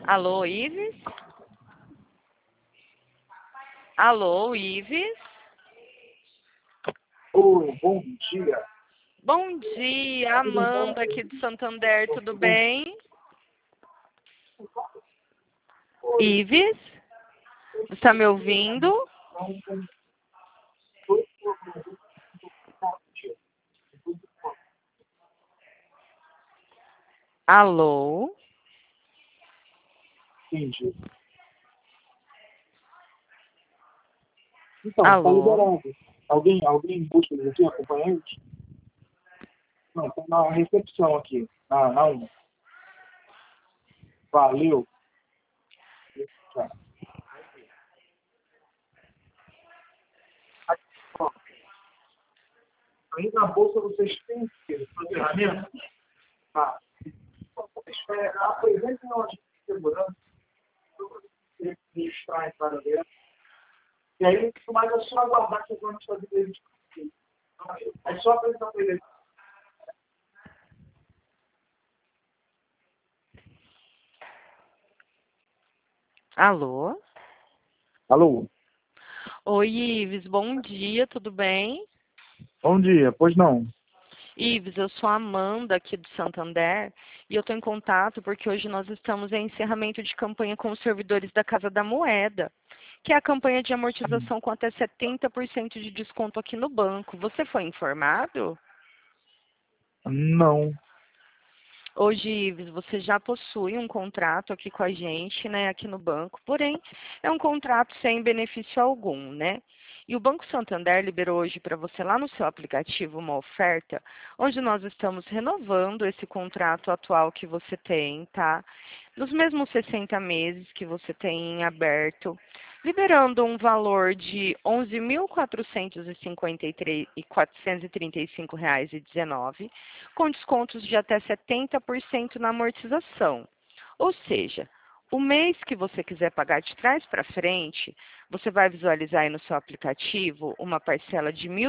Alô, Ives? Alô, Ives? Oi, bom dia. Bom dia, Amanda aqui de Santander, tudo bem? Ives? Está me ouvindo? Alô? Entendi. Então, está Alô? liberado. Alguém busca eles aqui, acompanhante? Não, está na recepção aqui, na 1. Valeu. Tá. Aqui, ó. Aí na bolsa vocês têm a ferramenta? Tá. Apresente na de segurança. Você extrai para dentro. E aí, mais é só aguardar que os vão fazer eles. É só apresentar para eles. Alô? Alô? Oi, Ives, bom dia, tudo bem? Bom dia, pois não? Ives, eu sou a Amanda aqui do Santander e eu estou em contato porque hoje nós estamos em encerramento de campanha com os servidores da Casa da Moeda, que é a campanha de amortização com até 70% de desconto aqui no banco. Você foi informado? Não. Hoje, Ives, você já possui um contrato aqui com a gente, né, aqui no banco, porém é um contrato sem benefício algum, né? E o Banco Santander liberou hoje para você lá no seu aplicativo uma oferta, onde nós estamos renovando esse contrato atual que você tem, tá? Nos mesmos 60 meses que você tem em aberto, liberando um valor de R$ 11.435,19, com descontos de até 70% na amortização. Ou seja, o mês que você quiser pagar de trás para frente, você vai visualizar aí no seu aplicativo uma parcela de R$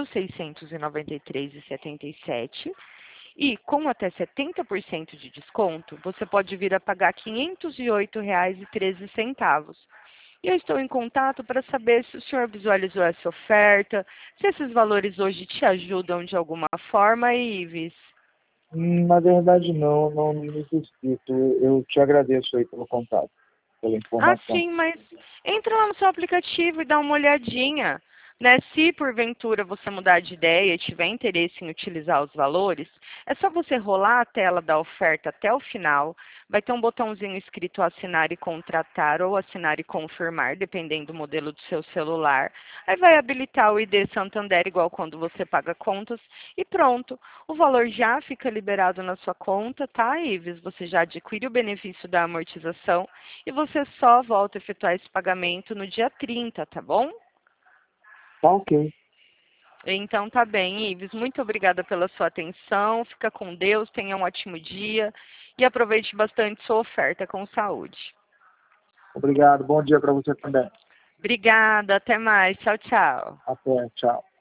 1.693,77 e com até 70% de desconto, você pode vir a pagar R$ 508,13. E eu estou em contato para saber se o senhor visualizou essa oferta, se esses valores hoje te ajudam de alguma forma, Ives. Na verdade, não necessito. Eu te agradeço aí pelo contato, pela Ah, informação. sim, mas entra lá no seu aplicativo e dá uma olhadinha, né? Se porventura você mudar de ideia e tiver interesse em utilizar os valores, é só você rolar a tela da oferta até o final. Vai ter um botãozinho escrito assinar e contratar ou assinar e confirmar, dependendo do modelo do seu celular. Aí vai habilitar o ID Santander igual quando você paga contas e pronto. O valor já fica liberado na sua conta, tá, Ives? Você já adquire o benefício da amortização e você só volta a efetuar esse pagamento no dia 30, tá bom? Tá ok. Então tá bem, Ives. Muito obrigada pela sua atenção. Fica com Deus, tenha um ótimo dia e aproveite bastante sua oferta com saúde. Obrigado. Bom dia para você também. Obrigada, até mais. Tchau, tchau. Até. Tchau.